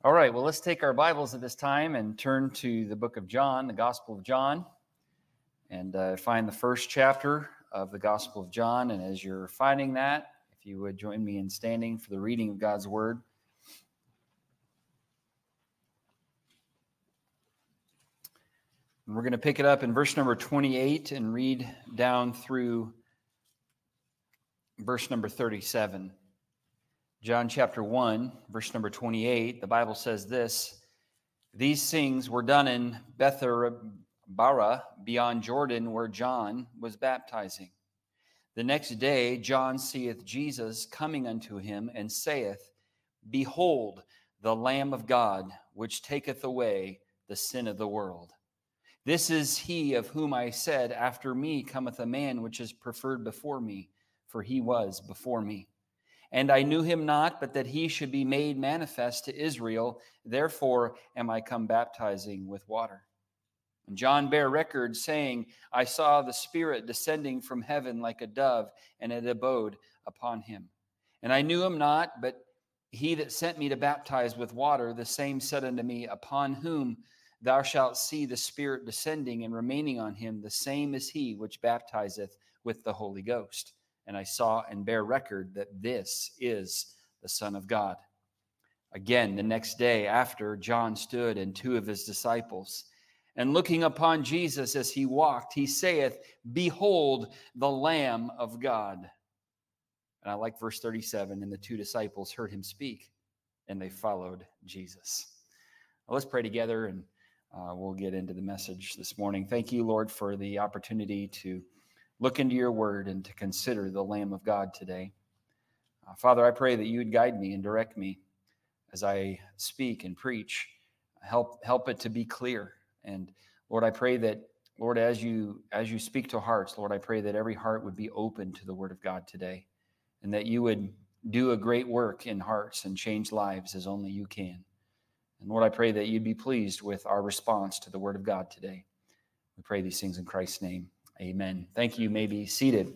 All right, well, let's take our Bibles at this time and turn to the book of John, the Gospel of John, and find the first chapter of the Gospel of John. And as you're finding that, if you would join me in standing for the reading of God's Word. And we're going to pick it up in verse number 28 and read down through verse number 37. John chapter 1, verse number 28, the Bible says this: "These things were done in Bethabara beyond Jordan, where John was baptizing. The next day John seeth Jesus coming unto him, and saith, Behold, the Lamb of God, which taketh away the sin of the world. This is he of whom I said, After me cometh a man which is preferred before me, for he was before me. And I knew him not, but that he should be made manifest to Israel. Therefore am I come baptizing with water. And John bare record, saying, I saw the Spirit descending from heaven like a dove, and it abode upon him. And I knew him not, but he that sent me to baptize with water, the same said unto me, Upon whom thou shalt see the Spirit descending and remaining on him, the same is he which baptizeth with the Holy Ghost. And I saw and bear record that this is the Son of God. Again, the next day after, John stood and two of his disciples. And looking upon Jesus as he walked, he saith, Behold, the Lamb of God. And I like verse 37, and the two disciples heard him speak, and they followed Jesus. Well, let's pray together, and we'll get into the message this morning. Thank you, Lord, for the opportunity to look into your word and to consider the Lamb of God today. Father, I pray that you would guide me and direct me as I speak and preach. Help it to be clear. And Lord, I pray that, Lord, as you speak to hearts, Lord, I pray that every heart would be open to the word of God today, and that you would do a great work in hearts and change lives as only you can. And Lord, I pray that you'd be pleased with our response to the word of God today. We pray these things in Christ's name. Amen. Thank you. You may be seated.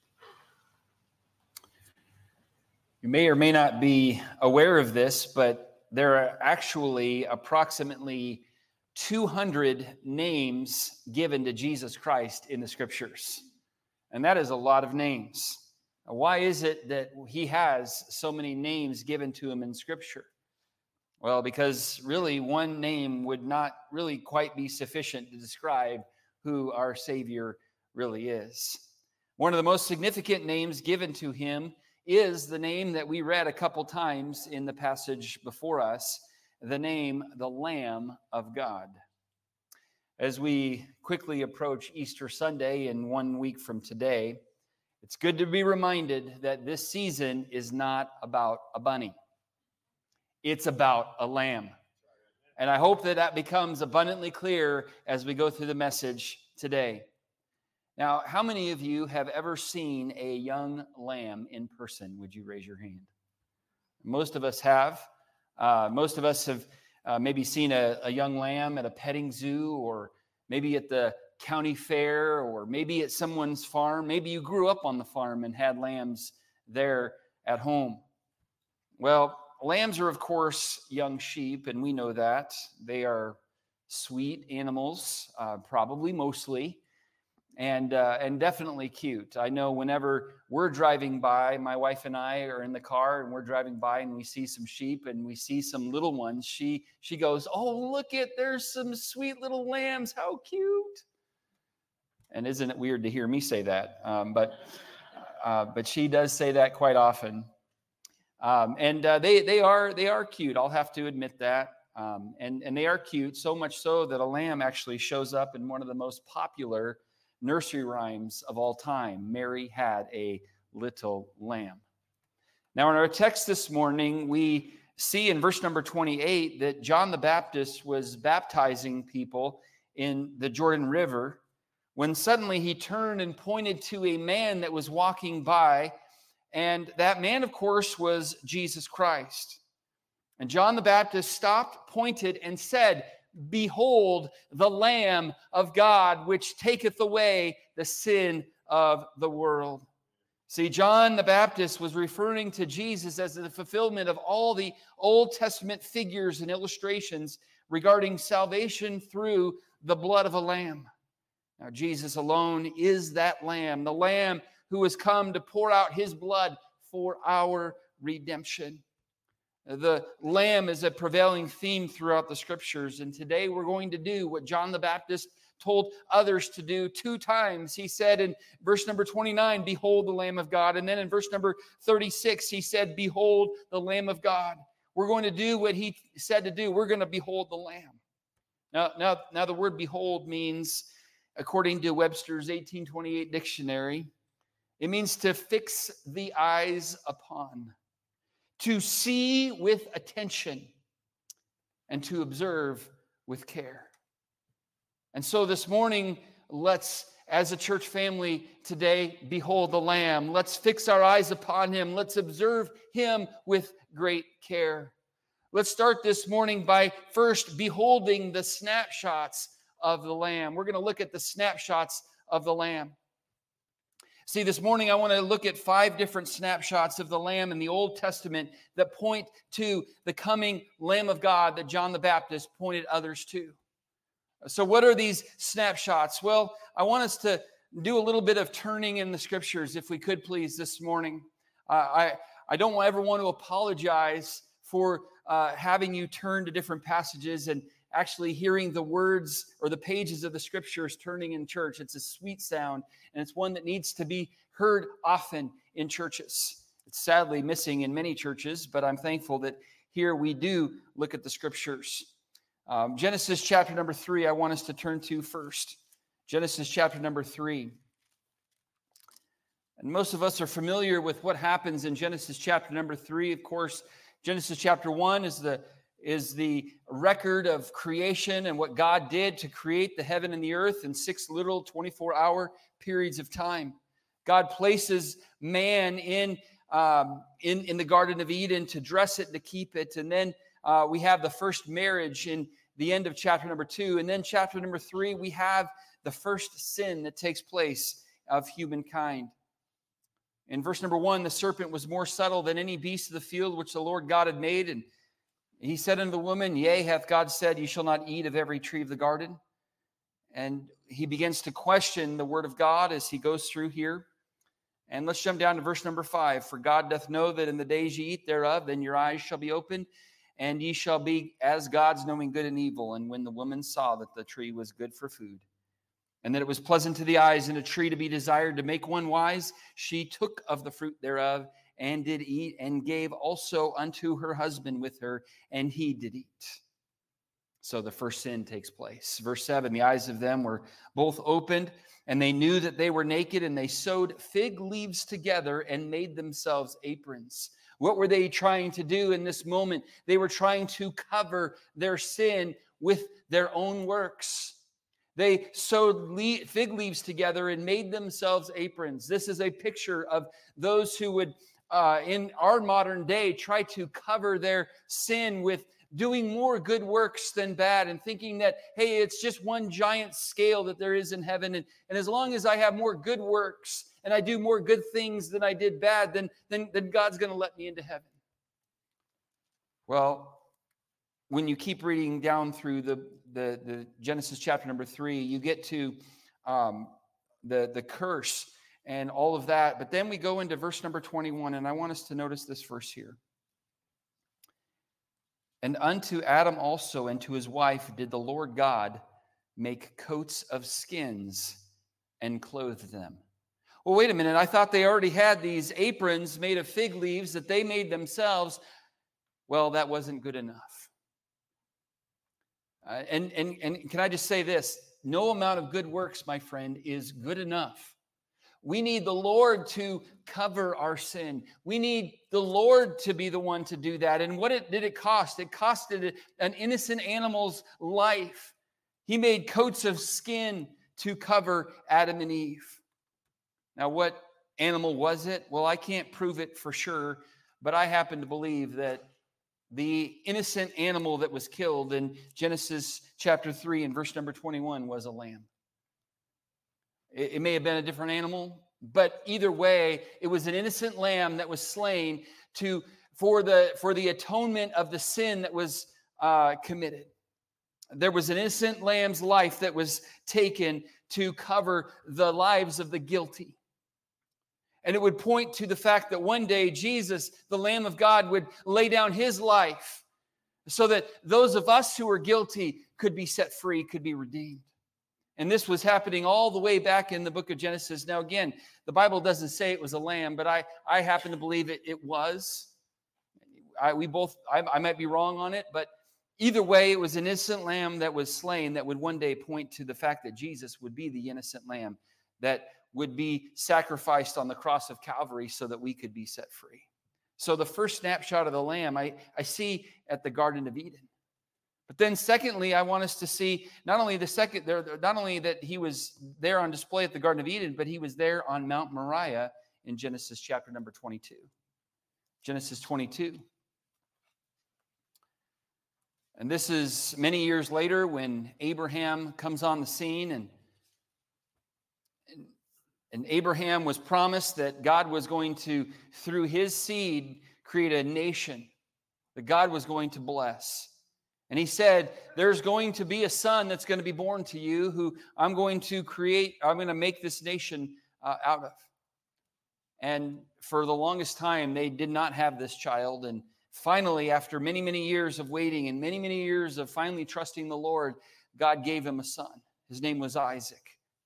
You may or may not be aware of this, but there are actually approximately 200 names given to Jesus Christ in the Scriptures. And that is a lot of names. Now, why is it that he has so many names given to him in Scripture? Well, because really one name would not really quite be sufficient to describe who our Savior really is. One of the most significant names given to him is the name that we read a couple times in the passage before us, the name, the Lamb of God. As we quickly approach Easter Sunday in 1 week from today, it's good to be reminded that this season is not about a bunny. It's about a lamb. And I hope that that becomes abundantly clear as we go through the message today. Now, how many of you have ever seen a young lamb in person? Would you raise your hand? Most of us have. Most of us have maybe seen a young lamb at a petting zoo, or maybe at the county fair, or maybe at someone's farm. Maybe you grew up on the farm and had lambs there at home. Well, lambs are, of course, young sheep, and we know that. They are sweet animals, probably mostly, and definitely cute. I know whenever we're driving by, my wife and I are in the car, and we're driving by, and we see some sheep, and we see some little ones. She goes, "Oh, look there's some sweet little lambs. How cute!" And isn't it weird to hear me say that? But she does say that quite often. They are cute. I'll have to admit that. And they are cute, so much so that a lamb actually shows up in one of the most popular nursery rhymes of all time. Mary had a little lamb. Now, in our text this morning, we see in verse number 28 that John the Baptist was baptizing people in the Jordan River when suddenly he turned and pointed to a man that was walking by. And that man, of course, was Jesus Christ. And John the Baptist stopped, pointed, and said, Behold, the Lamb of God, which taketh away the sin of the world. See, John the Baptist was referring to Jesus as the fulfillment of all the Old Testament figures and illustrations regarding salvation through the blood of a lamb. Now, Jesus alone is that lamb, the lamb who has come to pour out his blood for our redemption. The lamb is a prevailing theme throughout the scriptures, and today we're going to do what John the Baptist told others to do 2 times. He said in verse number 29, "Behold the Lamb of God." And then in verse number 36, he said, "Behold the Lamb of God." We're going to do what he said to do. We're going to behold the Lamb. Now the word behold means, according to Webster's 1828 dictionary, it means to fix the eyes upon, to see with attention, and to observe with care. And so this morning, let's, as a church family today, behold the Lamb. Let's fix our eyes upon him. Let's observe him with great care. Let's start this morning by first beholding the snapshots of the Lamb. We're going to look at the snapshots of the Lamb. See, this morning I want to look at 5 different snapshots of the Lamb in the Old Testament that point to the coming Lamb of God that John the Baptist pointed others to. So what are these snapshots? Well, I want us to do a little bit of turning in the scriptures, if we could please, this morning. I don't ever want to apologize for having you turn to different passages and actually hearing the words or the pages of the scriptures turning in church. It's a sweet sound, and it's one that needs to be heard often in churches. It's sadly missing in many churches, but I'm thankful that here we do look at the scriptures. Genesis chapter number 3, I want us to turn to first. Genesis chapter number 3. And most of us are familiar with what happens in Genesis chapter number 3. Of course, Genesis chapter 1 is the record of creation and what God did to create the heaven and the earth in 6 literal 24-hour periods of time. God places man in the Garden of Eden to dress it, to keep it. And then we have the first marriage in the end of chapter number 2. And then chapter number 3, we have the first sin that takes place of humankind. In verse number 1, the serpent was more subtle than any beast of the field which the Lord God had made. And he said unto the woman, "Yea, hath God said, ye shall not eat of every tree of the garden?" And he begins to question the word of God as he goes through here. And let's jump down to verse number 5. "For God doth know that in the days ye eat thereof, then your eyes shall be opened, and ye shall be as gods, knowing good and evil. And when the woman saw that the tree was good for food, and that it was pleasant to the eyes, and a tree to be desired to make one wise, she took of the fruit thereof, and did eat, and gave also unto her husband with her, and he did eat." So the first sin takes place. Verse 7, "The eyes of them were both opened, and they knew that they were naked, and they sewed fig leaves together and made themselves aprons." What were they trying to do in this moment? They were trying to cover their sin with their own works. They sewed fig leaves together and made themselves aprons. This is a picture of those who would, in our modern day, try to cover their sin with doing more good works than bad, and thinking that, hey, it's just one giant scale that there is in heaven. And as long as I have more good works and I do more good things than I did bad, then God's going to let me into heaven. Well, when you keep reading down through the Genesis chapter number 3, you get to the curse and all of that. But then we go into verse number 21, and I want us to notice this verse here. "And unto Adam also and to his wife did the Lord God make coats of skins and clothe them." Well, wait a minute. I thought they already had these aprons made of fig leaves that they made themselves. Well, that wasn't good enough. And can I just say this? No amount of good works, my friend, is good enough. We need the Lord to cover our sin. We need the Lord to be the one to do that. And what did it cost? It costed an innocent animal's life. He made coats of skin to cover Adam and Eve. Now, what animal was it? Well, I can't prove it for sure, but I happen to believe that the innocent animal that was killed in Genesis chapter 3 and verse number 21 was a lamb. It may have been a different animal. But either way, it was an innocent lamb that was slain for the atonement of the sin that was committed. There was an innocent lamb's life that was taken to cover the lives of the guilty. And it would point to the fact that one day Jesus, the Lamb of God, would lay down his life so that those of us who are guilty could be set free, could be redeemed. And this was happening all the way back in the book of Genesis. Now, again, the Bible doesn't say it was a lamb, but I happen to believe it was. I might be wrong on it, but either way, it was an innocent lamb that was slain that would one day point to the fact that Jesus would be the innocent lamb that would be sacrificed on the cross of Calvary so that we could be set free. So the first snapshot of the lamb I see at the Garden of Eden. But then secondly, I want us to see not only that he was there on display at the Garden of Eden, but he was there on Mount Moriah in Genesis chapter number 22. Genesis 22. And this is many years later when Abraham comes on the scene, and Abraham was promised that God was going to, through his seed, create a nation that God was going to bless. And he said, there's going to be a son that's going to be born to you who I'm going to make this nation out of. And for the longest time, they did not have this child. And finally, after many, many years of waiting and many, many years of finally trusting the Lord, God gave him a son. His name was Isaac.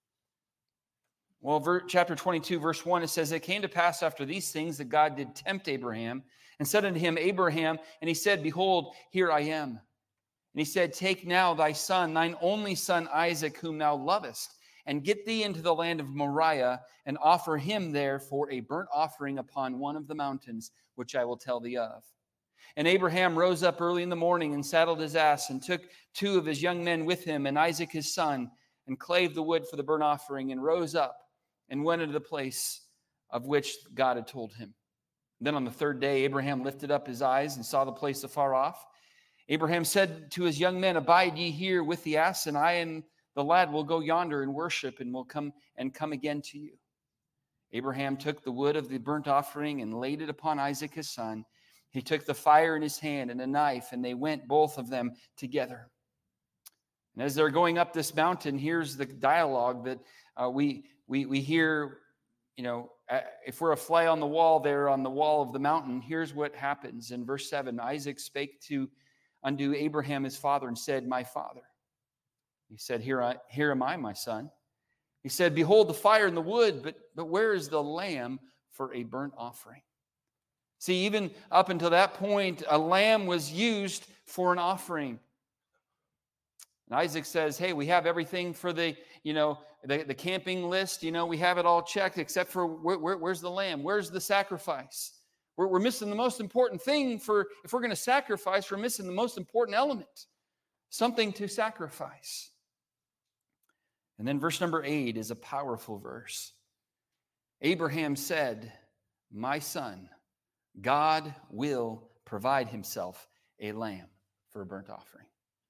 Well, chapter 22, verse 1, it says, it came to pass after these things that God did tempt Abraham and said unto him, Abraham, and he said, behold, here I am. And he said, take now thy son, thine only son Isaac, whom thou lovest, and get thee into the land of Moriah, and offer him there for a burnt offering upon one of the mountains, which I will tell thee of. And Abraham rose up early in the morning and saddled his ass and took 2 of his young men with him and Isaac his son, and clave the wood for the burnt offering, and rose up and went into the place of which God had told him. Then on the 3rd day, Abraham lifted up his eyes and saw the place afar off. Abraham said to his young men, abide ye here with the ass, and I and the lad will go yonder and worship, and will come again to you. Abraham took the wood of the burnt offering and laid it upon Isaac his son. He took the fire in his hand and a knife, and they went both of them together. And as they're going up this mountain, here's the dialogue that we hear, if we're a fly on the wall there on the wall of the mountain, here's what happens. In verse 7, Isaac spake unto Abraham his father and said, my father. He said, here am I, my son. He said, behold the fire and the wood, but where is the lamb for a burnt offering? See, even up until that point, a lamb was used for an offering. And Isaac says, hey, we have everything for the camping list. We have it all checked except for where's the lamb? Where's the sacrifice? We're missing the most important thing if we're going to sacrifice, we're missing the most important element, something to sacrifice. And then verse number 8 is a powerful verse. Abraham said, my son, God will provide himself a lamb for a burnt offering.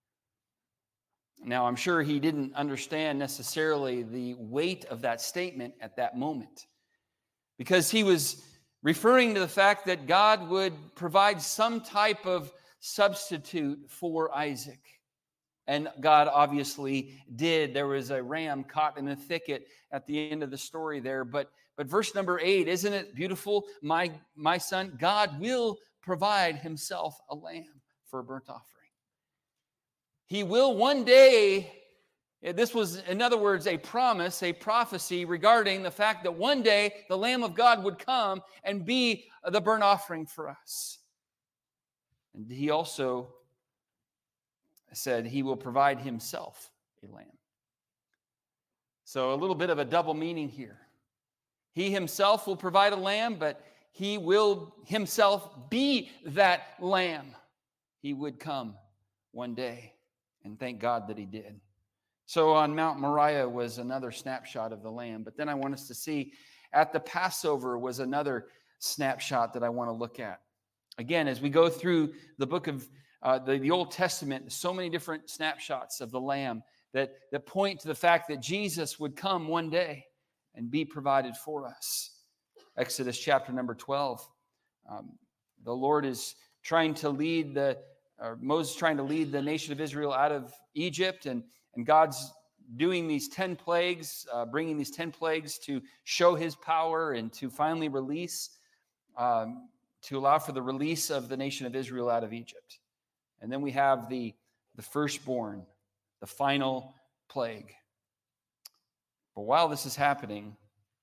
Now, I'm sure he didn't understand necessarily the weight of that statement at that moment, because he was referring to the fact that God would provide some type of substitute for Isaac. And God obviously did. There was a ram caught in a thicket at the end of the story there. But verse number 8, isn't it beautiful? My son, God will provide himself a lamb for a burnt offering. He will one day, this was, in other words, a promise, a prophecy regarding the fact that one day the Lamb of God would come and be the burnt offering for us. And he also said he will provide himself a lamb. So a little bit of a double meaning here. He himself will provide a lamb, but he will himself be that lamb. He would come one day, and thank God that he did. So on Mount Moriah was another snapshot of the lamb, but then I want us to see at the Passover was another snapshot that I want to look at. Again, as we go through the book of the Old Testament, so many different snapshots of the lamb that point to the fact that Jesus would come one day and be provided for us. Exodus chapter number 12. The Lord is trying to lead Moses trying to lead the nation of Israel out of Egypt, and God's doing these 10 plagues, bringing these 10 plagues to show his power and to finally release, to allow for the release of the nation of Israel out of Egypt. And then we have the firstborn, the final plague. But while this is happening,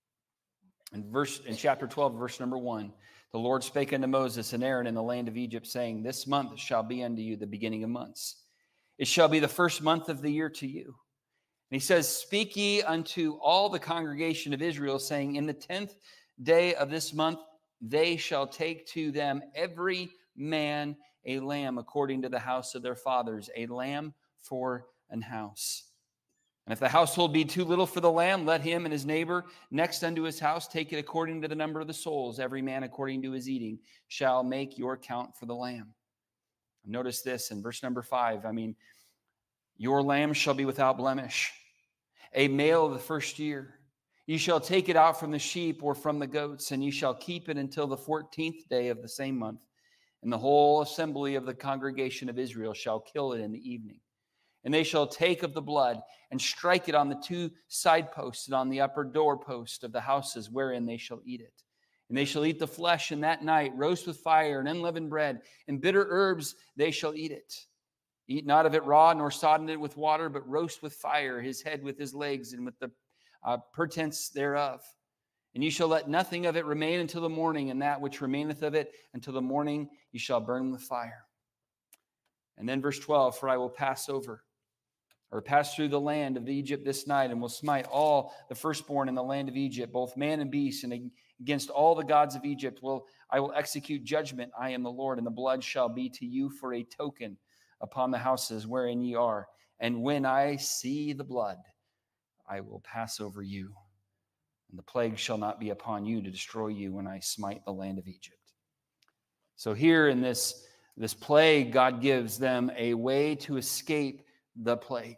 in chapter 12, verse number 1, the Lord spake unto Moses and Aaron in the land of Egypt, saying, This month shall be unto you the beginning of months. It shall be the first month of the year to you. And he says, Speak ye unto all the congregation of Israel, saying, In the 10th day of this month they shall take to them every man a lamb according to the house of their fathers, a lamb for an house. And if the household be too little for the lamb, let him and his neighbor next unto his house take it according to the number of the souls. Every man according to his eating shall make your count for the lamb. Notice this in verse number 5. Your lamb shall be without blemish, a male of the first year. You shall take it out from the sheep or from the goats, and you shall keep it until the 14th day of the same month. And the whole assembly of the congregation of Israel shall kill it in the evening. And they shall take of the blood and strike it on the 2 side posts and on the upper doorpost of the houses wherein they shall eat it. And they shall eat the flesh in that night, roast with fire and unleavened bread, and bitter herbs they shall eat it. Eat not of it raw, nor sodden it with water, but roast with fire his head with his legs and with the pretense thereof. And you shall let nothing of it remain until the morning, and that which remaineth of it until the morning you shall burn with fire. And then verse 12, For I will pass through the land of Egypt this night, and will smite all the firstborn in the land of Egypt, both man and beast, and against all the gods of Egypt I will execute judgment. I am the Lord, and the blood shall be to you for a token upon the houses wherein ye are. And when I see the blood, I will pass over you, and the plague shall not be upon you to destroy you when I smite the land of Egypt. So here in this plague, God gives them a way to escape the plague.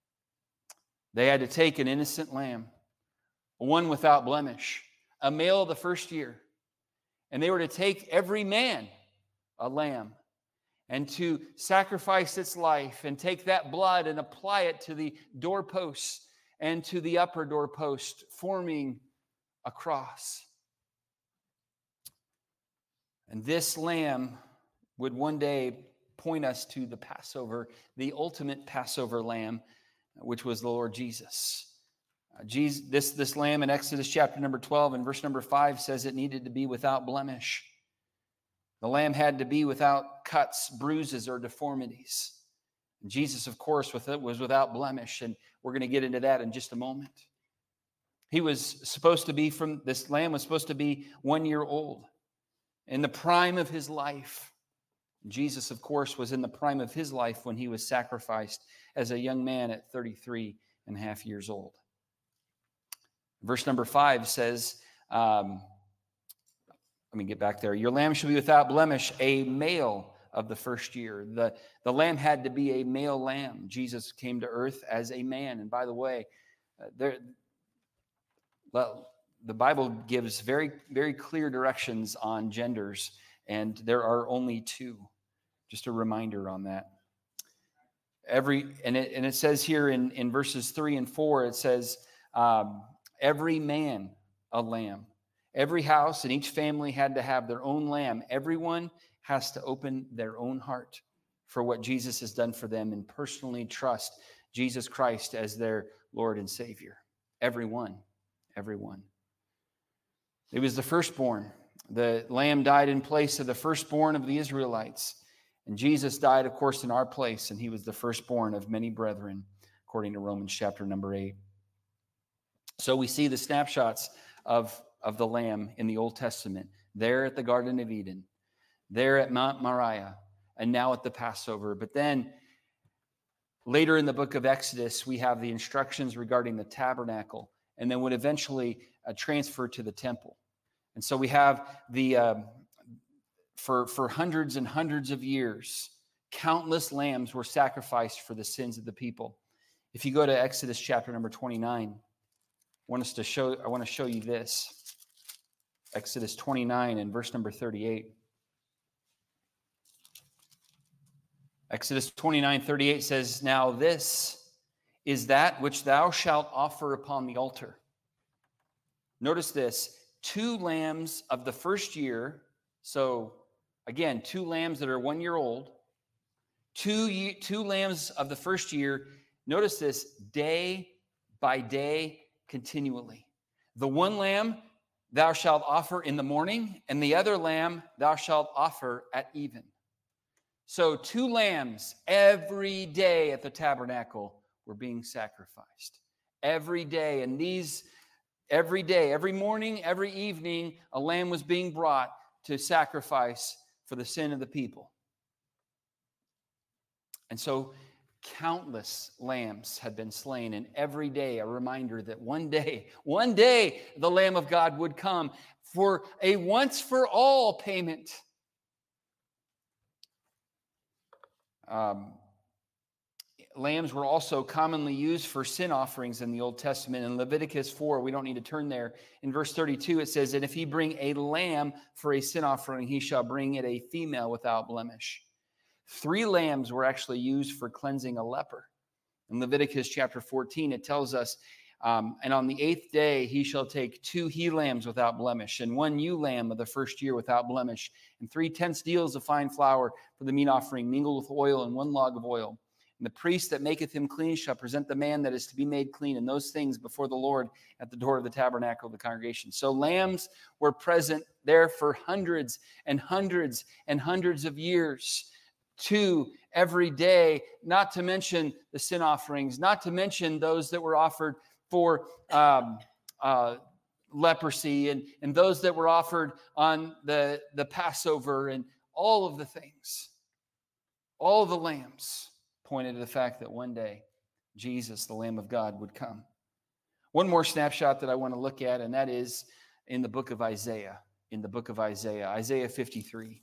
They had to take an innocent lamb, one without blemish, a male of the first year, and they were to take every man a lamb and to sacrifice its life and take that blood and apply it to the doorposts and to the upper doorpost, forming a cross. And this lamb would one day point us to the Passover, the ultimate Passover lamb, which was the Lord Jesus. This lamb in Exodus chapter number 12 and verse number 5 says it needed to be without blemish. The lamb had to be without cuts, bruises, or deformities. And Jesus, of course, was without blemish, and we're going to get into that in just a moment. This lamb was supposed to be 1 year old, in the prime of his life. Jesus, of course, was in the prime of his life when he was sacrificed as a young man at 33 and a half years old. Verse number 5 says, let me get back there. Your lamb shall be without blemish, a male of the first year. The lamb had to be a male lamb. Jesus came to earth as a man. And by the way, the Bible gives very, very clear directions on genders, and there are only 2. Just a reminder on that. It says here in verses 3 and 4, it says, every man a lamb. Every house and each family had to have their own lamb. Everyone has to open their own heart for what Jesus has done for them and personally trust Jesus Christ as their Lord and Savior. Everyone. It was the firstborn. The lamb died in place of the firstborn of the Israelites. And Jesus died, of course, in our place, and he was the firstborn of many brethren, according to Romans chapter number 8. So we see the snapshots of the lamb in the Old Testament, there at the Garden of Eden, there at Mount Moriah, and now at the Passover. But then later in the book of Exodus, we have the instructions regarding the tabernacle, and then would eventually transfer to the temple. And so we have for hundreds and hundreds of years, countless lambs were sacrificed for the sins of the people. If you go to Exodus chapter number 29, want to show you this. Exodus 29 and verse number 38. Exodus 29:38 says, "Now this is that which thou shalt offer upon the altar." Notice this, 2 lambs of the first year. So again, 2 lambs that are 1 year old. 2 lambs of the first year. Notice this, day by day, continually. The 1 lamb thou shalt offer in the morning, and the other lamb thou shalt offer at even. So 2 lambs every day at the tabernacle were being sacrificed. Every day. And these, every day, every morning, every evening, a lamb was being brought to sacrifice for the sin of the people. And so countless lambs had been slain, and every day a reminder that one day, the Lamb of God would come for a once-for-all payment. Lambs were also commonly used for sin offerings in the Old Testament. In Leviticus 4, we don't need to turn there. In verse 32, it says, "And if he bring a lamb for a sin offering, he shall bring it a female without blemish." 3 lambs were actually used for cleansing a leper. In Leviticus chapter 14, it tells us, "And on the 8th day he shall take 2 he-lambs without blemish, and 1 ewe lamb of the first year without blemish, and 3/10 deals of fine flour for the meat offering, mingled with oil, and 1 log of oil. And the priest that maketh him clean shall present the man that is to be made clean in those things before the Lord at the door of the tabernacle of the congregation." So lambs were present there for hundreds and hundreds and hundreds of years. 2 every day, not to mention the sin offerings, not to mention those that were offered for leprosy, and those that were offered on the Passover, and all of the things. All of the lambs pointed to the fact that one day Jesus, the Lamb of God, would come. One more snapshot that I want to look at, and that is in the book of Isaiah. In the book of Isaiah, Isaiah 53.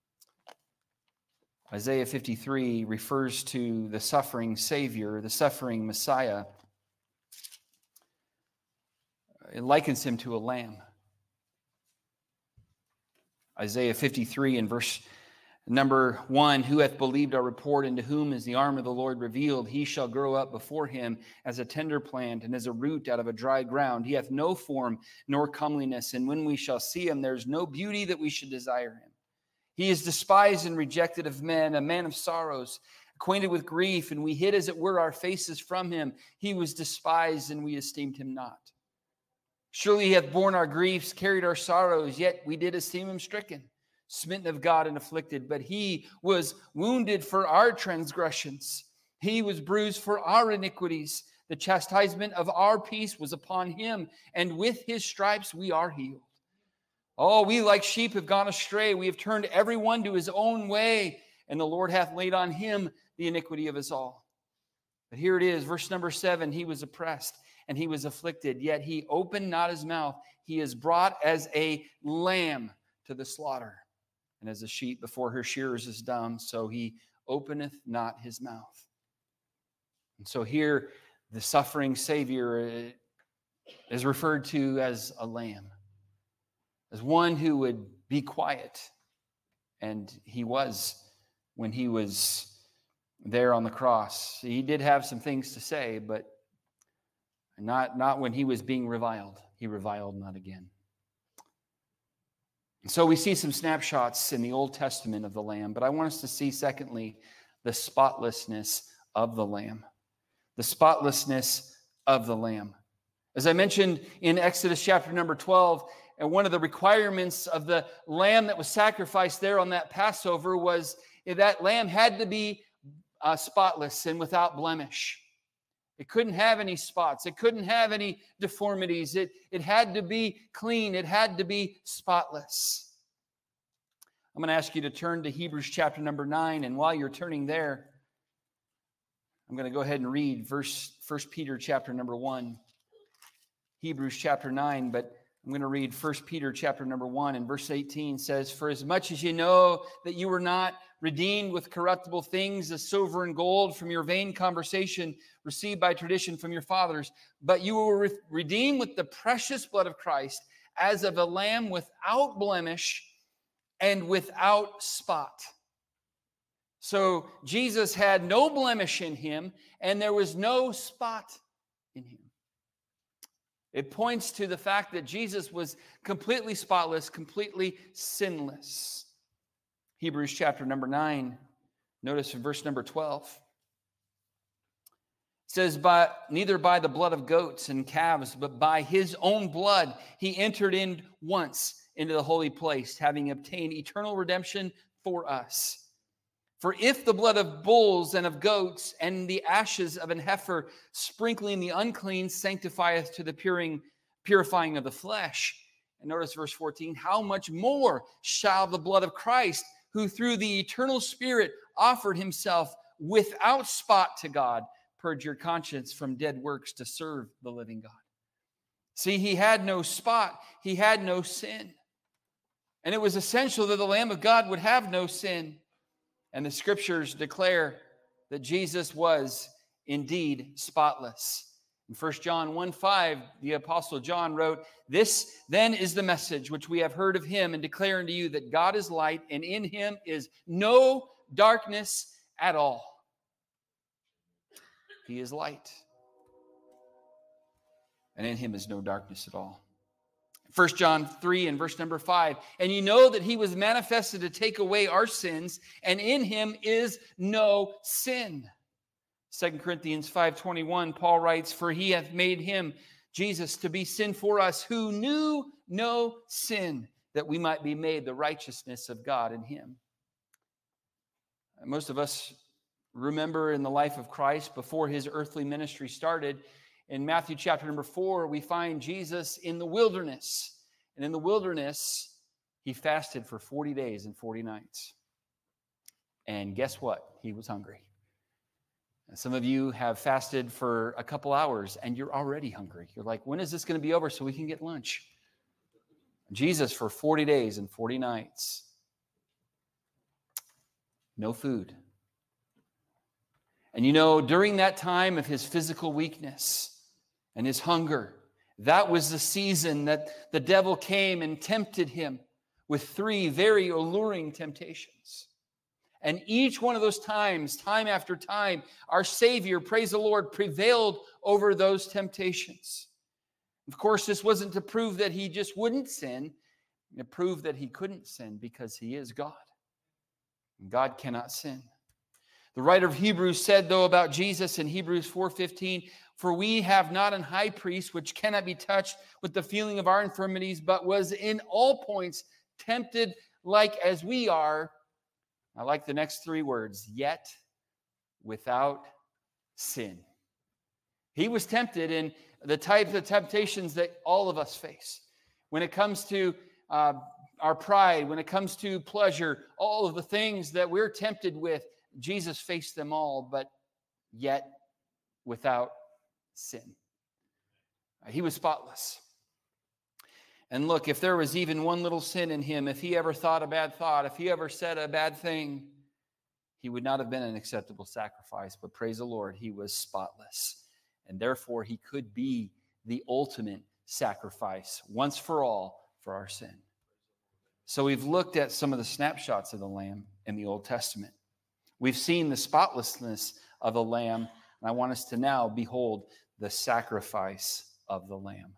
Isaiah 53 refers to the suffering Savior, the suffering Messiah. It likens him to a lamb. Isaiah 53 and verse number 1, "Who hath believed our report, and to whom is the arm of the Lord revealed? He shall grow up before him as a tender plant, and as a root out of a dry ground. He hath no form nor comeliness, and when we shall see him, there is no beauty that we should desire him. He is despised and rejected of men, a man of sorrows, acquainted with grief, and we hid as it were our faces from him. He was despised, and we esteemed him not. Surely he hath borne our griefs, carried our sorrows, yet we did esteem him stricken, smitten of God and afflicted. But he was wounded for our transgressions. He was bruised for our iniquities. The chastisement of our peace was upon him, and with his stripes we are healed. Oh, we like sheep have gone astray. We have turned every one to his own way, and the Lord hath laid on him the iniquity of us all." But here it is, verse number 7, "He was oppressed and he was afflicted, yet he opened not his mouth. He is brought as a lamb to the slaughter, and as a sheep before her shearers is dumb, so he openeth not his mouth." And so here, the suffering Savior is referred to as a lamb, as one who would be quiet. And he was when he was there on the cross. He did have some things to say, but not when he was being reviled. He reviled not again. And so we see some snapshots in the Old Testament of the Lamb, but I want us to see, secondly, the spotlessness of the Lamb. The spotlessness of the Lamb. As I mentioned in Exodus chapter number 12, and one of the requirements of the lamb that was sacrificed there on that Passover was that lamb had to be spotless and without blemish. It couldn't have any spots. It couldn't have any deformities. It had to be clean. It had to be spotless. I'm going to ask you to turn to Hebrews chapter number 9, and while you're turning there, I'm going to go ahead and read 1 Peter chapter number 1. Hebrews chapter 9, but I'm going to read 1 Peter chapter number 1 and verse 18 says, "For as much as you know that you were not redeemed with corruptible things as silver and gold from your vain conversation received by tradition from your fathers, but you were redeemed with the precious blood of Christ as of a lamb without blemish and without spot." So Jesus had no blemish in him, and there was no spot in him. It points to the fact that Jesus was completely spotless, completely sinless. Hebrews chapter number 9, notice in verse number 12. It says, "But neither by the blood of goats and calves, but by his own blood he entered in once into the holy place, having obtained eternal redemption for us. For if the blood of bulls and of goats and the ashes of an heifer sprinkling the unclean sanctifieth to the purifying of the flesh," and notice verse 14, "how much more shall the blood of Christ, who through the eternal Spirit offered himself without spot to God, purge your conscience from dead works to serve the living God." See, he had no spot. He had no sin. And it was essential that the Lamb of God would have no sin. And the scriptures declare that Jesus was indeed spotless. In 1 John 1:5, the Apostle John wrote, "This then is the message which we have heard of him and declare unto you, that God is light, and in him is no darkness at all." He is light, and in him is no darkness at all. 1 John 3 and verse number 5, "And you know that he was manifested to take away our sins, and in him is no sin." 2 Corinthians 5:21, Paul writes, "For he hath made him, Jesus, to be sin for us, who knew no sin, that we might be made the righteousness of God in him." Most of us remember in the life of Christ before his earthly ministry started. In Matthew chapter number 4, we find Jesus in the wilderness. And in the wilderness, he fasted for 40 days and 40 nights. And guess what? He was hungry. And some of you have fasted for a couple hours and you're already hungry. You're like, when is this going to be over so we can get lunch? Jesus for 40 days and 40 nights. No food. And you know, during that time of his physical weakness and his hunger, that was the season that the devil came and tempted him with 3 very alluring temptations. And each one of those times, time after time, our Savior, praise the Lord, prevailed over those temptations. Of course, this wasn't to prove that he just wouldn't sin. It proved that he couldn't sin because he is God. And God cannot sin. The writer of Hebrews said, though, about Jesus in Hebrews 4:15, "For we have not an high priest which cannot be touched with the feeling of our infirmities, but was in all points tempted like as we are." I like the next 3 words, "yet without sin." He was tempted in the types of temptations that all of us face. When it comes to our pride, when it comes to pleasure, all of the things that we're tempted with, Jesus faced them all, but yet without sin. He was spotless. And look, if there was even one little sin in him, if he ever thought a bad thought, if he ever said a bad thing, he would not have been an acceptable sacrifice. But praise the Lord, he was spotless. And therefore, he could be the ultimate sacrifice once for all for our sin. So we've looked at some of the snapshots of the Lamb in the Old Testament. We've seen the spotlessness of the Lamb, and I want us to now behold the sacrifice of the Lamb.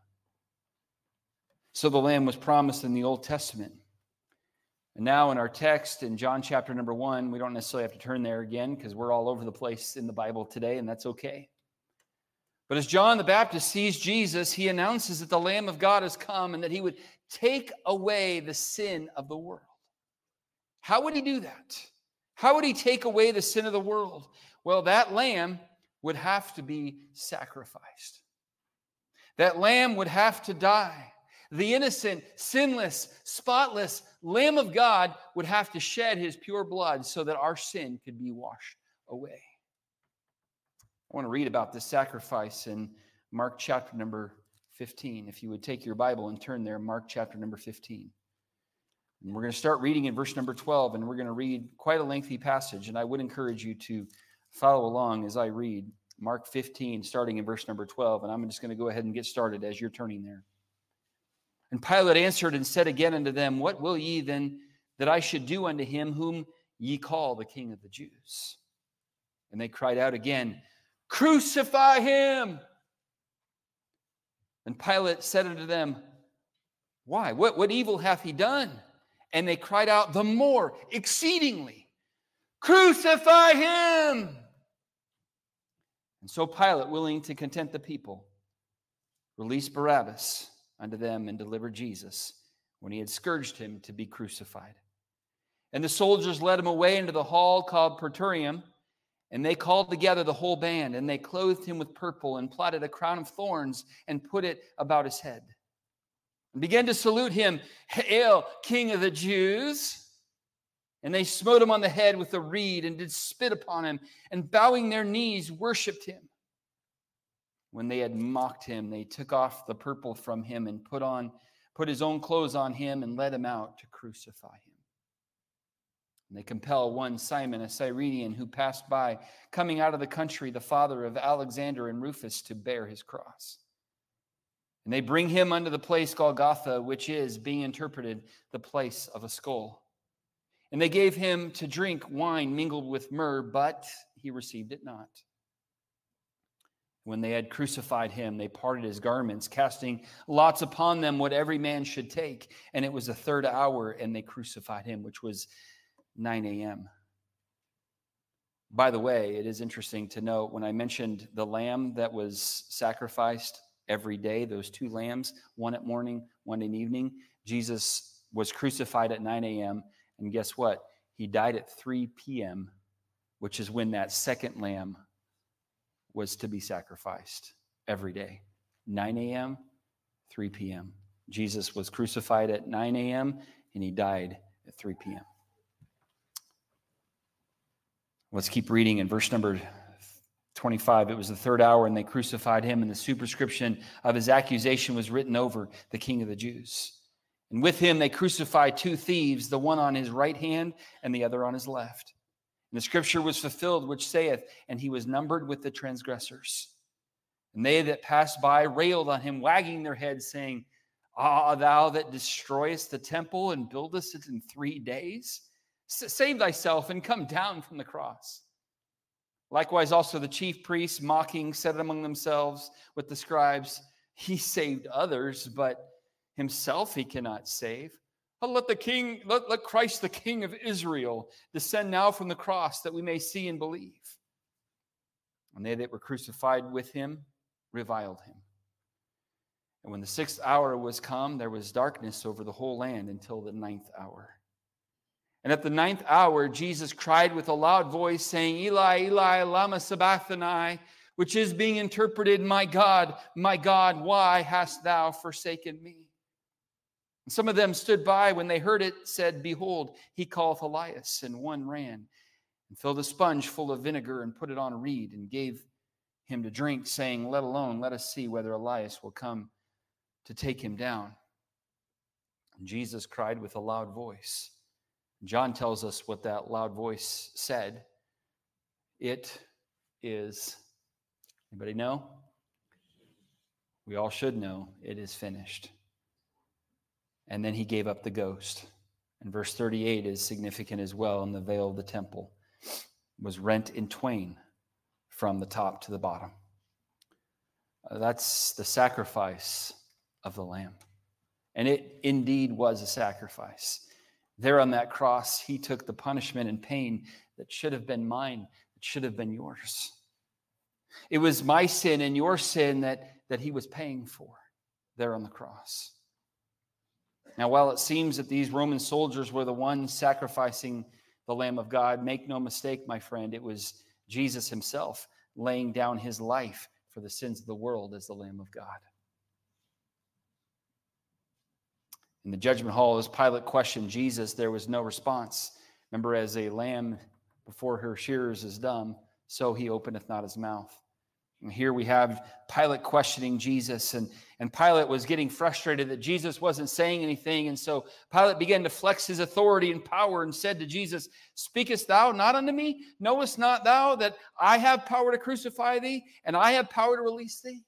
So the Lamb was promised in the Old Testament. And now in our text in John chapter number 1, we don't necessarily have to turn there again because we're all over the place in the Bible today, and that's okay. But as John the Baptist sees Jesus, he announces that the Lamb of God has come and that he would take away the sin of the world. How would he do that? How would he take away the sin of the world? Well, that lamb would have to be sacrificed. That lamb would have to die. The innocent, sinless, spotless Lamb of God would have to shed his pure blood so that our sin could be washed away. I want to read about this sacrifice in Mark chapter number 15. If you would take your Bible and turn there, Mark chapter number 15. And we're going to start reading in verse number 12, and we're going to read quite a lengthy passage, and I would encourage you to follow along as I read Mark 15, starting in verse number 12, and I'm just going to go ahead and get started as you're turning there. And Pilate answered and said again unto them, What will ye then that I should do unto him whom ye call the King of the Jews? And they cried out again, Crucify him! And Pilate said unto them, Why? What evil hath he done? And they cried out the more exceedingly, Crucify him! And so Pilate, willing to content the people, released Barabbas unto them and delivered Jesus, when he had scourged him, to be crucified. And the soldiers led him away into the hall called Praetorium, and they called together the whole band, and they clothed him with purple and platted a crown of thorns and put it about his head, and began to salute him, Hail, King of the Jews! And they smote him on the head with a reed and did spit upon him, and bowing their knees worshipped him. When they had mocked him, they took off the purple from him and put his own clothes on him and led him out to crucify him. And they compel one Simon, a Cyrenian, who passed by, coming out of the country, the father of Alexander and Rufus, to bear his cross. And they bring him unto the place Golgotha, which is, being interpreted, the place of a skull. And they gave him to drink wine mingled with myrrh, but he received it not. When they had crucified him, they parted his garments, casting lots upon them what every man should take. And it was the 3rd hour, and they crucified him, which was 9 a.m. By the way, it is interesting to note, when I mentioned the lamb that was sacrificed every day, those 2 lambs, one at morning, one in evening, Jesus was crucified at 9 a.m., and guess what? He died at 3 p.m., which is when that second lamb was to be sacrificed every day. 9 a.m., 3 p.m. Jesus was crucified at 9 a.m., and he died at 3 p.m. Let's keep reading in verse number 25. It was the 3rd hour, and they crucified him, and the superscription of his accusation was written over, the King of the Jews. And with him they crucified 2 thieves, the one on his right hand and the other on his left. And the scripture was fulfilled, which saith, And he was numbered with the transgressors. And they that passed by railed on him, wagging their heads, saying, Ah, thou that destroyest the temple and buildest it in 3 days, save thyself and come down from the cross. Likewise also the chief priests, mocking, said among themselves with the scribes, He saved others, but himself he cannot save. Let Christ, the King of Israel, descend now from the cross, that we may see and believe. And they that were crucified with him reviled him. And when the 6th hour was come, there was darkness over the whole land until the 9th hour. And at the 9th hour, Jesus cried with a loud voice, saying, Eli, Eli, lama sabachthani, which is, being interpreted, my God, why hast thou forsaken me? And some of them stood by when they heard it, said, Behold, he calleth Elias. And one ran and filled a sponge full of vinegar and put it on a reed and gave him to drink, saying, Let alone, let us see whether Elias will come to take him down. And Jesus cried with a loud voice. John tells us what that loud voice said. It is, anybody know? We all should know, it is finished. And then he gave up the ghost. And verse 38 is significant as well. And the veil of the temple was rent in twain from the top to the bottom. That's the sacrifice of the Lamb. And it indeed was a sacrifice. There on that cross, he took the punishment and pain that should have been mine, that should have been yours. It was my sin and your sin that he was paying for there on the cross. Now, while it seems that these Roman soldiers were the ones sacrificing the Lamb of God, make no mistake, my friend, it was Jesus himself laying down his life for the sins of the world as the Lamb of God. In the judgment hall, as Pilate questioned Jesus, there was no response. Remember, as a lamb before her shearers is dumb, so he openeth not his mouth. And here we have Pilate questioning Jesus, and Pilate was getting frustrated that Jesus wasn't saying anything. And so Pilate began to flex his authority and power and said to Jesus, "Speakest thou not unto me? Knowest not thou that I have power to crucify thee, and I have power to release thee?"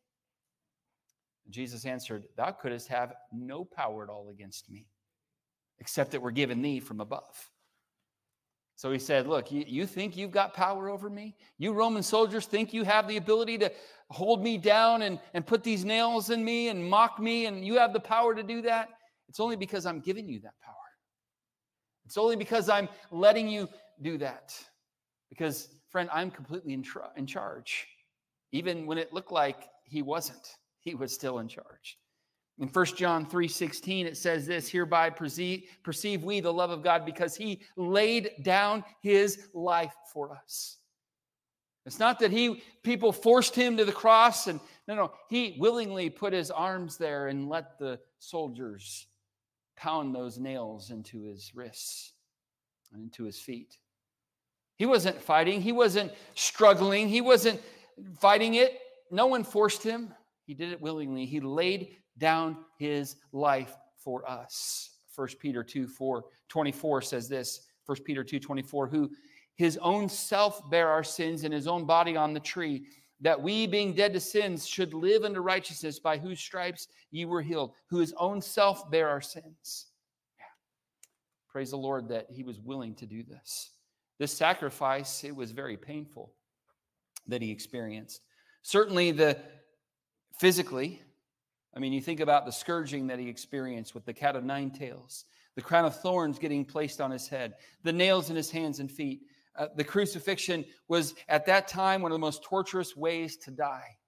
And Jesus answered, "Thou couldst have no power at all against me, except it were given thee from above." So he said, "Look, you think you've got power over me? You Roman soldiers think you have the ability to hold me down and put these nails in me and mock me, and you have the power to do that? It's only because I'm giving you that power. It's only because I'm letting you do that. Because, friend, I'm completely in charge. Even when it looked like he wasn't, he was still in charge." In 1 John 3:16, it says this, "Hereby perceive we the love of God, because he laid down his life for us." It's not that people forced him to the cross. And no, he willingly put his arms there and let the soldiers pound those nails into his wrists and into his feet. He wasn't fighting. He wasn't struggling. He wasn't fighting it. No one forced him. He did it willingly. He laid down his life for us. 1 Peter 2:24 says this, 1 Peter 2:24, "Who his own self bare our sins in his own body on the tree, that we, being dead to sins, should live unto righteousness, by whose stripes ye were healed." Who his own self bare our sins. Yeah. Praise the Lord that he was willing to do this. This sacrifice, it was very painful that he experienced. Certainly physically, I mean, you think about the scourging that he experienced with the cat of nine tails, the crown of thorns getting placed on his head, the nails in his hands and feet. The crucifixion was, at that time, one of the most torturous ways to die.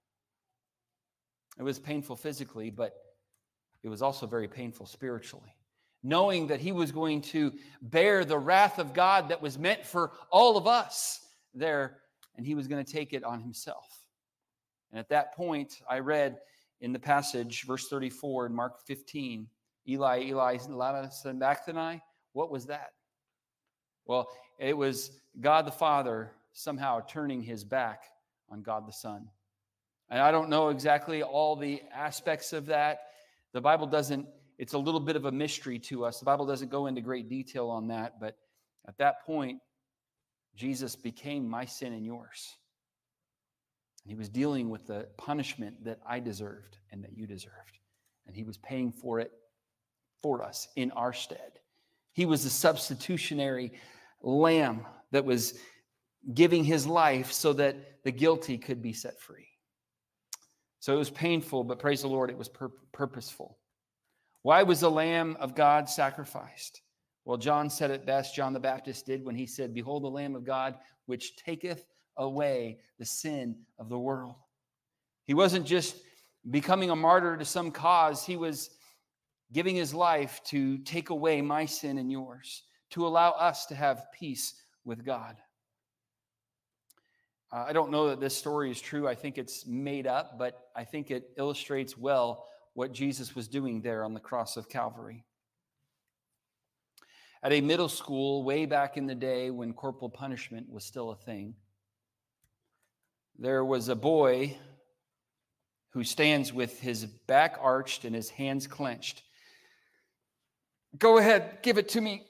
It was painful physically, but it was also very painful spiritually. Knowing that he was going to bear the wrath of God that was meant for all of us there, and he was going to take it on himself. And at that point, I read in the passage, verse 34 in Mark 15, "Eli, Eli, lama sabachthani." What was that? Well, it was God the Father somehow turning his back on God the Son. And I don't know exactly all the aspects of that. The Bible doesn't, it's a little bit of a mystery to us. The Bible doesn't go into great detail on that. But at that point, Jesus became my sin and yours. And he was dealing with the punishment that I deserved and that you deserved. And he was paying for it for us in our stead. He was the substitutionary lamb that was giving his life so that the guilty could be set free. So it was painful, but praise the Lord, it was purposeful. Why was the Lamb of God sacrificed? Well, John said it best, John the Baptist did, when he said, "Behold the Lamb of God, which taketh away the sin of the world." He wasn't just becoming a martyr to some cause. He was giving his life to take away my sin and yours, to allow us to have peace with God. I don't know that this story is true. I think it's made up, but I think it illustrates well what Jesus was doing there on the cross of Calvary. At a middle school, way back in the day when corporal punishment was still a thing, there was a boy who stands with his back arched and his hands clenched. "Go ahead, give it to me."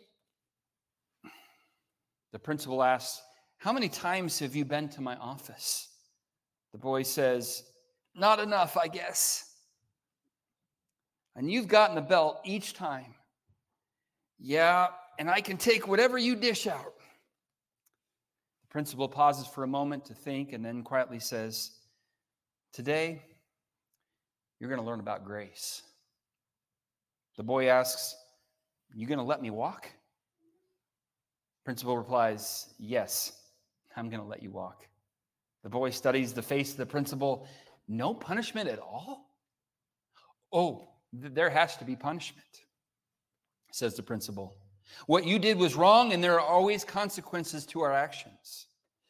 The principal asks, "How many times have you been to my office?" The boy says, "Not enough, I guess." "And you've gotten a belt each time." "Yeah, and I can take whatever you dish out." The principal pauses for a moment to think and then quietly says, "Today, you're going to learn about grace." The boy asks, "You going to let me walk?" Principal replies, "Yes, I'm going to let you walk." The boy studies the face of the principal. "No punishment at all?" "Oh, there has to be punishment," says the principal. "What you did was wrong, and there are always consequences to our actions."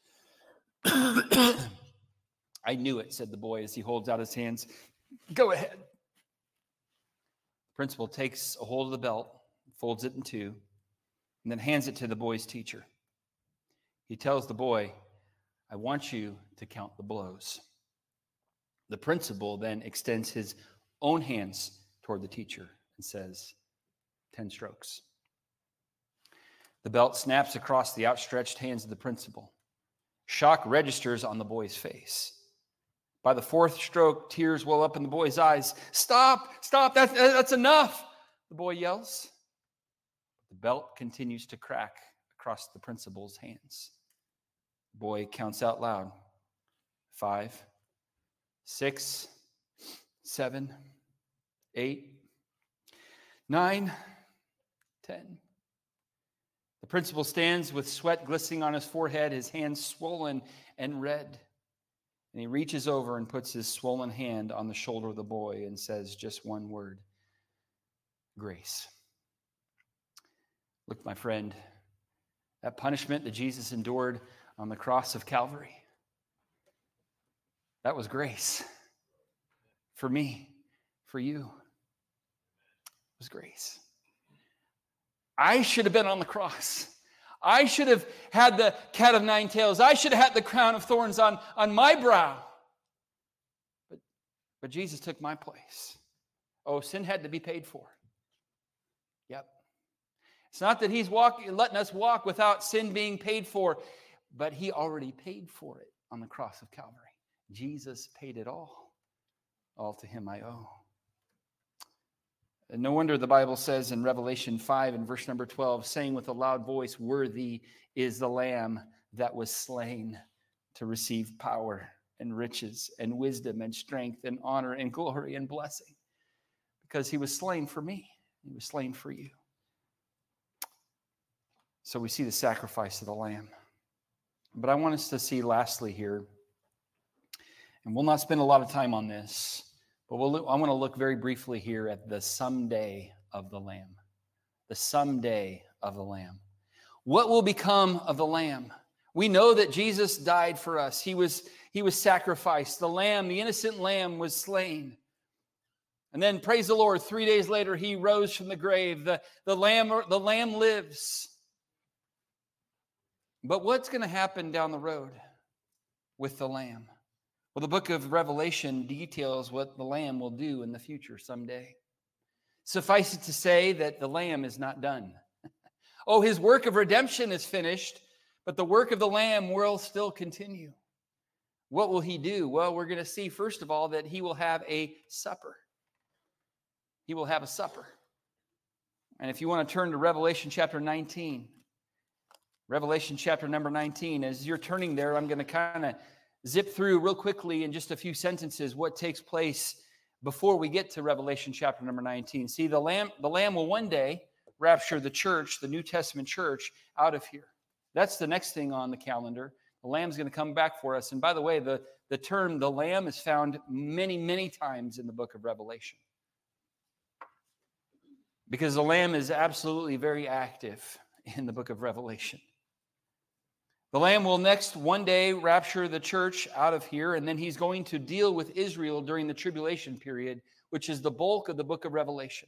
"I knew it," said the boy as he holds out his hands. "Go ahead." The principal takes a hold of the belt, folds it in two, and then hands it to the boy's teacher. He tells the boy, "I want you to count the blows." The principal then extends his own hands toward the teacher and says, 10 strokes. The belt snaps across the outstretched hands of the principal. Shock registers on the boy's face. By the 4th stroke, tears well up in the boy's eyes. Stop, stop, that's enough, the boy yells. The belt continues to crack across the principal's hands. The boy counts out loud. 5, 6, 7, 8, 9, 10. The principal stands with sweat glistening on his forehead, his hands swollen and red. And he reaches over and puts his swollen hand on the shoulder of the boy and says just one word, grace. Look, my friend, that punishment that Jesus endured on the cross of Calvary, that was grace. For me, for you, it was grace. I should have been on the cross. I should have had the cat of 9 tails. I should have had the crown of thorns on my brow. But Jesus took my place. Oh, sin had to be paid for. Yep. It's not that he's letting us walk without sin being paid for, but he already paid for it on the cross of Calvary. Jesus paid it all. All to him I owe. And no wonder the Bible says in Revelation 5 and verse number 12, saying with a loud voice, worthy is the Lamb that was slain to receive power and riches and wisdom and strength and honor and glory and blessing. Because he was slain for me. He was slain for you. So we see the sacrifice of the Lamb. But I want us to see lastly here, and we'll not spend a lot of time on this, but I want to look very briefly here at the someday of the Lamb. The someday of the Lamb. What will become of the Lamb? We know that Jesus died for us. He was sacrificed. The Lamb, the innocent Lamb, was slain. And then, praise the Lord, 3 days later, he rose from the grave. The Lamb lives. But what's going to happen down the road with the Lamb? Well, the book of Revelation details what the Lamb will do in the future someday. Suffice it to say that the Lamb is not done. Oh, his work of redemption is finished, but the work of the Lamb will still continue. What will he do? Well, we're going to see, first of all, that he will have a supper. He will have a supper. And if you want to turn to Revelation chapter 19, Revelation chapter number 19, as you're turning there, I'm going to kind of zip through real quickly in just a few sentences what takes place before we get to Revelation chapter number 19. See, the Lamb will one day rapture the church, the New Testament church, out of here. That's the next thing on the calendar. The Lamb's going to come back for us. And by the way, the term the Lamb is found many, many times in the book of Revelation. Because the Lamb is absolutely very active in the book of Revelation. The Lamb will next one day rapture the church out of here, and then he's going to deal with Israel during the tribulation period, which is the bulk of the book of Revelation.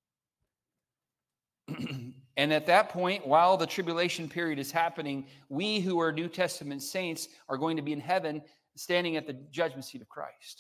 And at that point, while the tribulation period is happening, we who are New Testament saints are going to be in heaven standing at the judgment seat of Christ.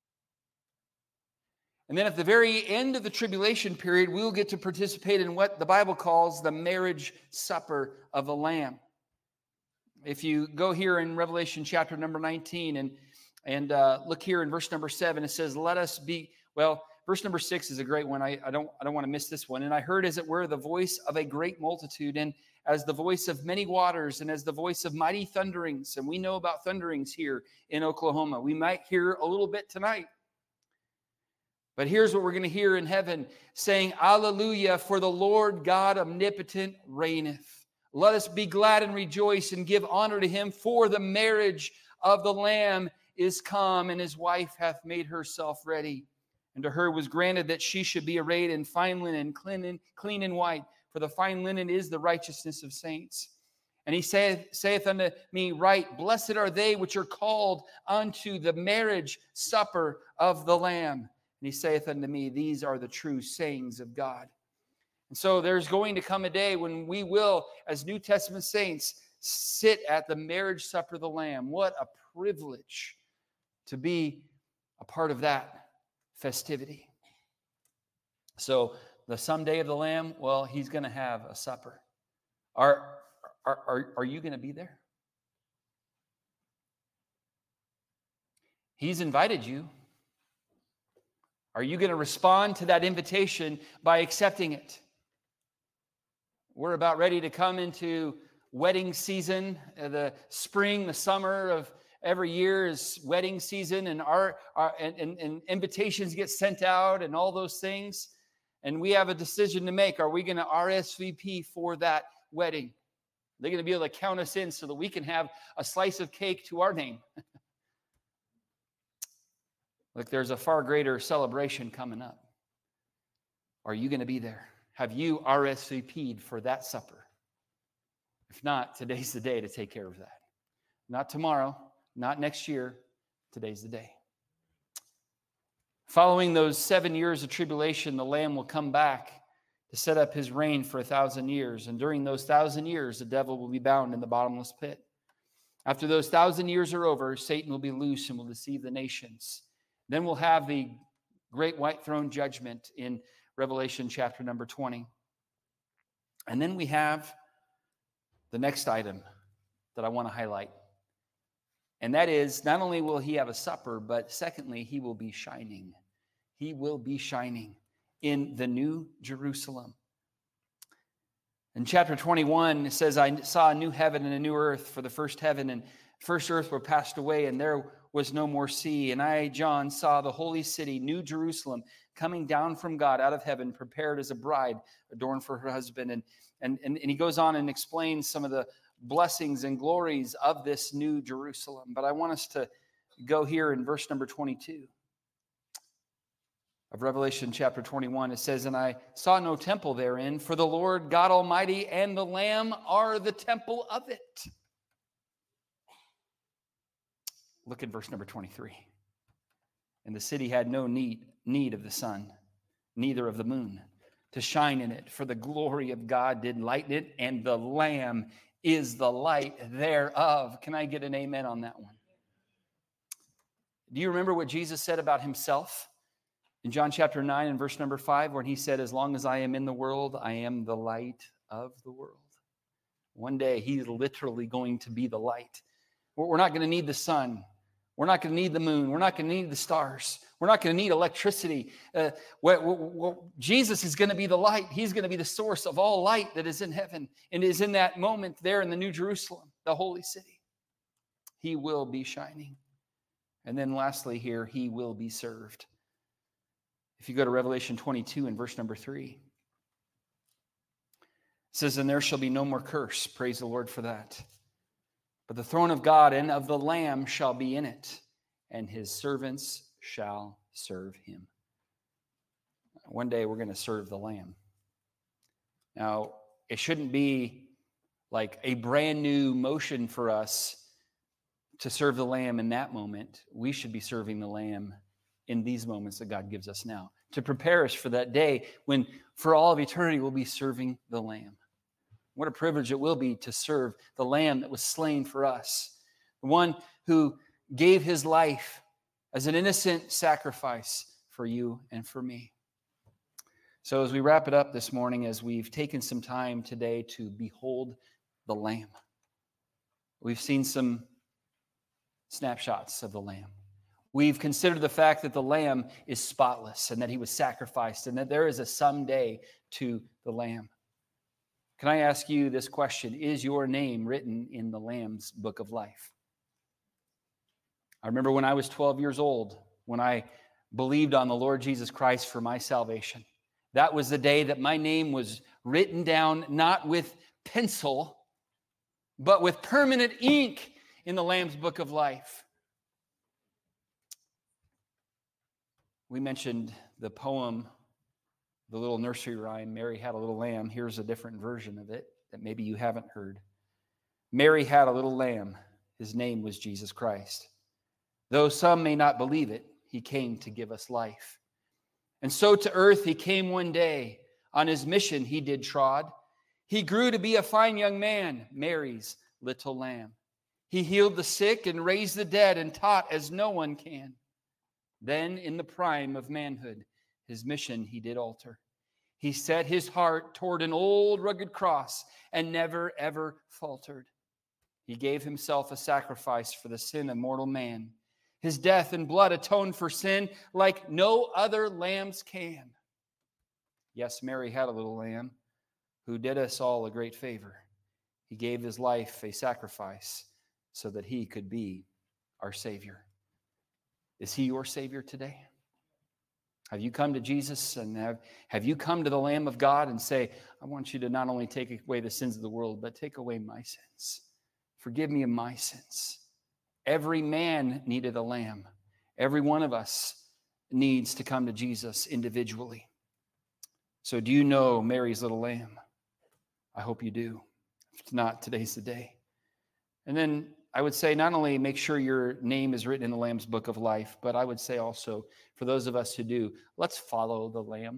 And then at the very end of the tribulation period, we will get to participate in what the Bible calls the marriage supper of the Lamb. If you go here in Revelation chapter number 19 and look here in verse number 7, it says, let us be, well, verse number 6 is a great one. I don't want to miss this one. And I heard, as it were, the voice of a great multitude, and as the voice of many waters, and as the voice of mighty thunderings. And we know about thunderings here in Oklahoma. We might hear a little bit tonight. But here's what we're going to hear in heaven, saying, Alleluia, for the Lord God omnipotent reigneth. Let us be glad and rejoice and give honor to him, for the marriage of the Lamb is come, and his wife hath made herself ready. And to her was granted that she should be arrayed in fine linen, clean and white, for the fine linen is the righteousness of saints. And he saith unto me, right, blessed are they which are called unto the marriage supper of the Lamb. And he saith unto me, these are the true sayings of God. And so there's going to come a day when we will, as New Testament saints, sit at the marriage supper of the Lamb. What a privilege to be a part of that festivity. So the someday of the Lamb, well, he's going to have a supper. Are you going to be there? He's invited you. Are you going to respond to that invitation by accepting it? We're about ready to come into wedding season. The spring, the summer of every year is wedding season, and and invitations get sent out and all those things. And we have a decision to make. Are we going to RSVP for that wedding? They're going to be able to count us in so that we can have a slice of cake to our name. Look, there's a far greater celebration coming up. Are you going to be there? Have you RSVP'd for that supper? If not, today's the day to take care of that. Not tomorrow, not next year. Today's the day. Following those 7 years of tribulation, the Lamb will come back to set up his reign for 1,000 years. And during those 1,000 years, the devil will be bound in the bottomless pit. After those 1,000 years are over, Satan will be loose and will deceive the nations. Then we'll have the great white throne judgment in Revelation chapter number 20. And then we have the next item that I want to highlight. And that is, not only will he have a supper, but secondly, he will be shining. He will be shining in the new Jerusalem. In chapter 21, it says, I saw a new heaven and a new earth, for the first heaven and first earth were passed away, and there was no more sea. And I, John, saw the holy city, New Jerusalem, coming down from God out of heaven, prepared as a bride adorned for her husband. And he goes on and explains some of the blessings and glories of this New Jerusalem. But I want us to go here in verse number 22 of Revelation chapter 21. It says, and I saw no temple therein, for the Lord God Almighty and the Lamb are the temple of it. Look at verse number 23. And the city had no need of the sun, neither of the moon, to shine in it, for the glory of God did lighten it, and the Lamb is the light thereof. Can I get an amen on that one? Do you remember what Jesus said about himself in John chapter 9 and verse number 5, when he said, as long as I am in the world, I am the light of the world. One day, he's literally going to be the light. We're not going to need the sun. We're not going to need the moon. We're not going to need the stars. We're not going to need electricity. Jesus is going to be the light. He's going to be the source of all light that is in heaven and is in that moment there in the New Jerusalem, the holy city. He will be shining. And then lastly here, he will be served. If you go to Revelation 22 and verse number 3, it says, and there shall be no more curse. Praise the Lord for that. But the throne of God and of the Lamb shall be in it, and his servants shall serve him. One day we're going to serve the Lamb. Now, it shouldn't be like a brand new motion for us to serve the Lamb in that moment. We should be serving the Lamb in these moments that God gives us now, to prepare us for that day when for all of eternity we'll be serving the Lamb. What a privilege it will be to serve the Lamb that was slain for us, the one who gave his life as an innocent sacrifice for you and for me. So as we wrap it up this morning, as we've taken some time today to behold the Lamb, we've seen some snapshots of the Lamb. We've considered the fact that the Lamb is spotless and that he was sacrificed and that there is a someday to the Lamb. Can I ask you this question? Is your name written in the Lamb's book of life? I remember when I was 12 years old, when I believed on the Lord Jesus Christ for my salvation. That was the day that my name was written down, not with pencil, but with permanent ink in the Lamb's book of life. We mentioned the poem, the little nursery rhyme, Mary Had a Little Lamb. Here's a different version of it that maybe you haven't heard. Mary had a little lamb. His name was Jesus Christ. Though some may not believe it, he came to give us life. And so to earth he came one day. On his mission he did trod. He grew to be a fine young man, Mary's little lamb. He healed the sick and raised the dead and taught as no one can. Then, in the prime of manhood, his mission he did alter. He set his heart toward an old rugged cross and never, ever faltered. He gave himself a sacrifice for the sin of mortal man. His death and blood atoned for sin like no other lambs can. Yes, Mary had a little lamb who did us all a great favor. He gave his life a sacrifice so that he could be our Savior. Is he your Savior today? Have you come to Jesus and have you come to the Lamb of God and say, I want you to not only take away the sins of the world, but take away my sins. Forgive me of my sins. Every man needed a lamb. Every one of us needs to come to Jesus individually. So do you know Mary's little lamb? I hope you do. If not, today's the day. And then I would say not only make sure your name is written in the Lamb's Book of Life, but I would say also for those of us who do, let's follow the Lamb.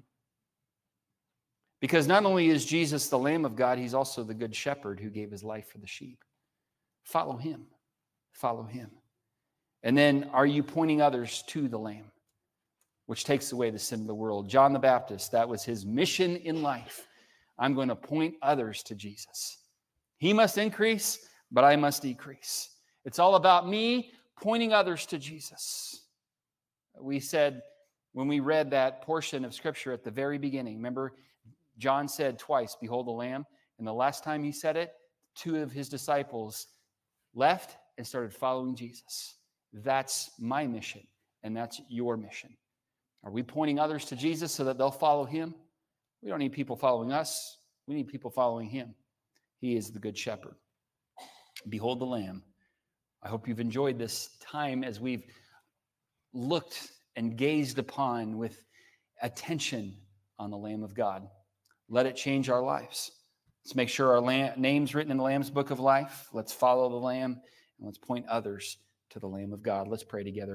Because not only is Jesus the Lamb of God, he's also the Good Shepherd who gave his life for the sheep. Follow him. Follow him. And then are you pointing others to the Lamb, which takes away the sin of the world? John the Baptist, that was his mission in life. I'm going to point others to Jesus. He must increase, but I must decrease. It's all about me pointing others to Jesus. We said when we read that portion of Scripture at the very beginning, remember John said twice, behold the Lamb. And the last time he said it, two of his disciples left and started following Jesus. That's my mission, and that's your mission. Are we pointing others to Jesus so that they'll follow him? We don't need people following us. We need people following him. He is the Good Shepherd. Behold the Lamb. I hope you've enjoyed this time as we've looked and gazed upon with attention on the Lamb of God. Let it change our lives. Let's make sure our name's written in the Lamb's Book of Life. Let's follow the Lamb, and let's point others to the Lamb of God. Let's pray together.